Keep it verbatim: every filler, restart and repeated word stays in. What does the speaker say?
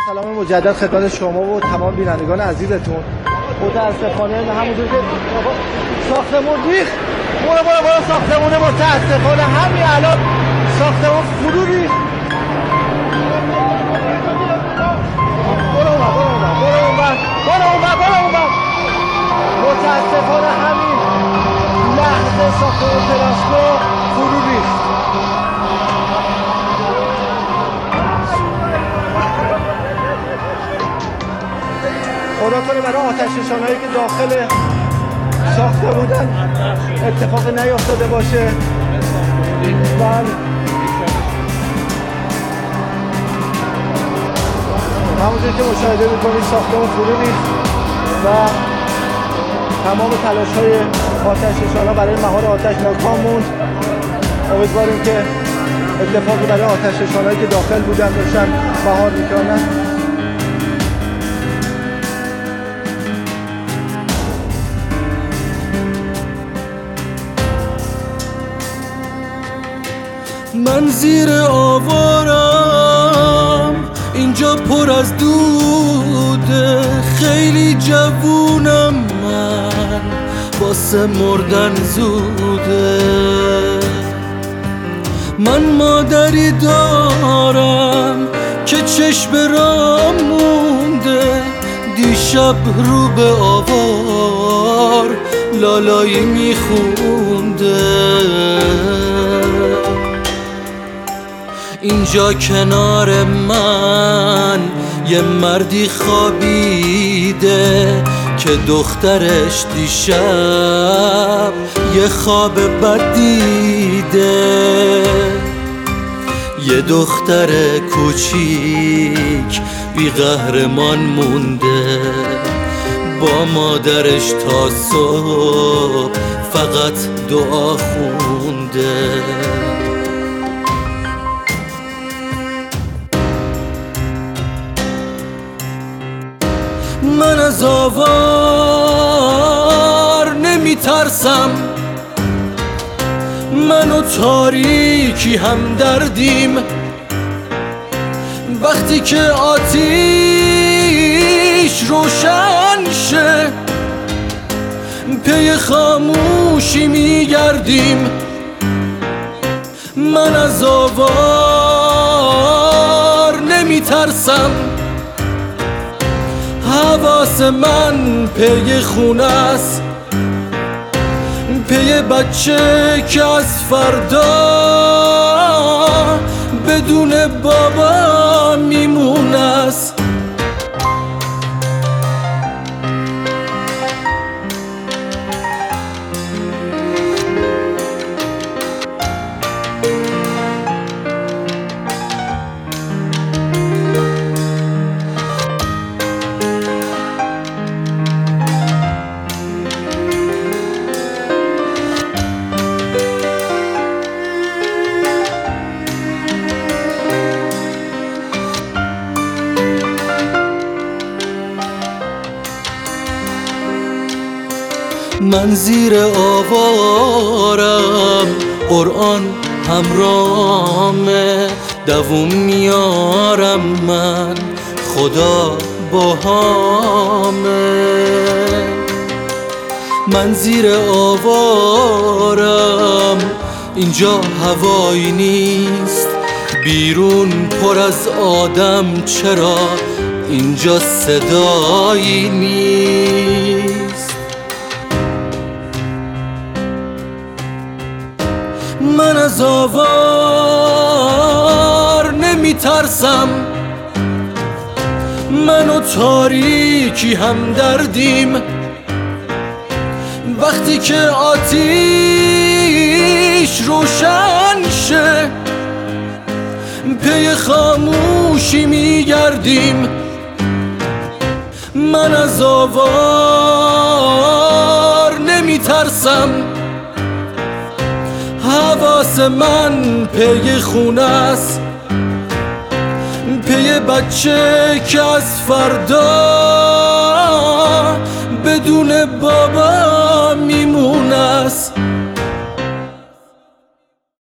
سلام مجدد خدمت شما و تمام بینندگان عزیزتون. متاسفانه همونطور که ساختمون ریخت، برو برو برو ساختمون متاسفانه همین الان ساختمون فرو ریخت. برو اونور برو اونور برو اونور برو اونور. متاسفانه همین لحظه ساختمون تراسکو فرو ریخت. خدا کنه برای آتش نشانایی که داخل ساخته بودن اتفاق نیفتاده باشه. بله همونطور که مشاهده میکنید ساختمون فرو ریخت و تمام تلاش های آتش نشانا برای مهار آتش ناکام موند. امیدواریم که اتفاقی برای آتش نشانایی که داخل بودن داشتن مهار میکنن. من زیر آوارم اینجا پر از دوده، خیلی جوونم من واسه مردن زوده. من مادری دارم که چشم رام مونده، دیشب رو به آوار لالایی میخونده. اینجا کنار من یه مردی خوابیده که دخترش دیشب یه خواب بد دیده. یه دختر کوچیک بی قهرمان مونده، با مادرش تا صبح فقط دعا خونده. من از آوار نمی ترسم، من و تاریکی هم دردیم. وقتی که آتیش روشن شه پی خاموشی می گردیم. من از آوار نمی ترسم، حواس من پی خونه است، پی بچه که از فردا بدون بابا میمونه است. من زیر آوارم قرآن همرامه، دووم میارم من خدا باهامه. من زیر آوارم اینجا هوایی نیست، بیرون پر از آدم، چرا اینجا صدایی نیست. من از آوار نمی ترسم، من و تاریکی هم دردیم. وقتی که آتیش روشن شه پی خاموشی می گردیم. من از آوار نمی ترسم، حواس من پی خونه است، پی بچه که از فردا بدون بابا میمونه است.